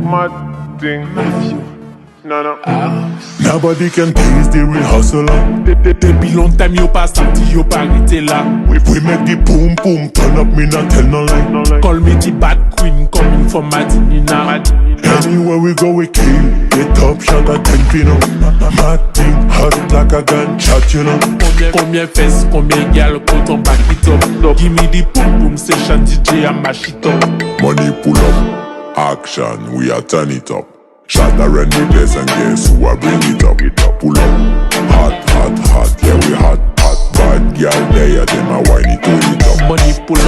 Mad thing. No. Nobody can tease the real hustler. Depuis long time yo pas sorti, yo pas arrêté là. We make the boom boom turn up, me not tell no lie. Call me the bad queen, coming from Madinina. Anywhere we go we kill. The top shot at 10 pin up. Mad thing, hot like a gunshot, you know. Combien fesses, combien gal, quand on back it up. Give me the boom boom session, DJ and mash it up. Money pull up, action, we are turn it up. Shot around the place and guess who I bring it up. Pull up, hot, yeah we hot. Bad girl there, them a whine it, pull it up. Money pull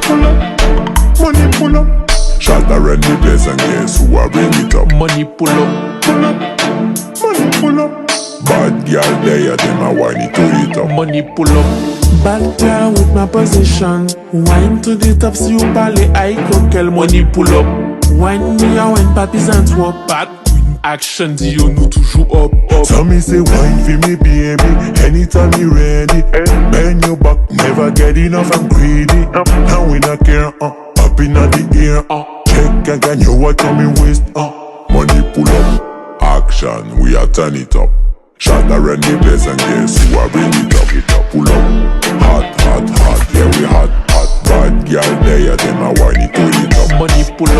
up, money pull up. Shot around the place and guess who I bring it up. Money pull up, money pull up. Bad girl there, them a whine it, pull it up. Money pull up. Bad girl with my position. Wine to the top, si you parle high coquel. Money pull up. Wine me a wine papis and swap. Bad queen action, Dio nous toujours up. So me say wine for me baby, anytime you ready. Bend your back, never get enough, I'm greedy. Now we not care, up in the ear. Check again, you watch on me waist. Money pull up, action, we are turn it up. Shot around the place and guess who I bring it up. Pull up, hot, yeah we hot. Bad girl there, them a whine it, pull it up. Money pull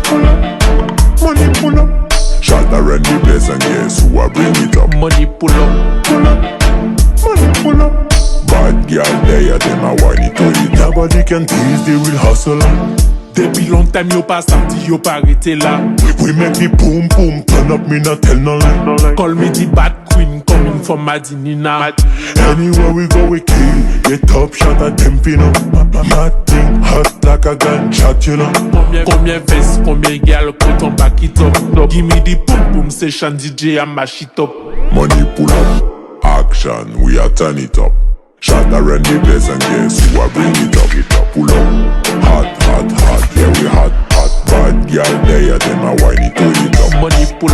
up, money pull up. Shot around the place and guess who I bring it up. Money pull up, money pull up. Bad girl there, them a whine it, pull it up. Nobody can tease the real hustler. Depuis long time yo pas sorti, yo pas arrêté là. We make the boom boom turn up, me not tell no lie. Call me the bad queen, coming from Madinina. Anywhere we go we kill. The top shot at them pin up. Mad thing, hot like a gunshot, you know. Combien fesses, combien gal, quand on back it up. Give me the boom boom session, DJ and mash it up. Money pull up, action, we are turn it up. Shot around the place and guess who I bring it up. Pull up, hot, yeah we hot. Bad girl there, them a whine it, pull it up. Money pull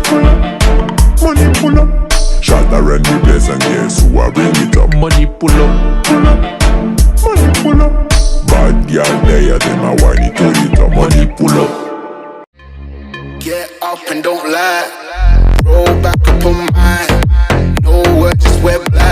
up, money pull up. Shot around the place and guess who I bring it up. Money pull up, money pull up. Bad girl there, them a whine it, pull it up. Money pull up. Get up and don't lie. Roll back up on mine. No words, just wear black.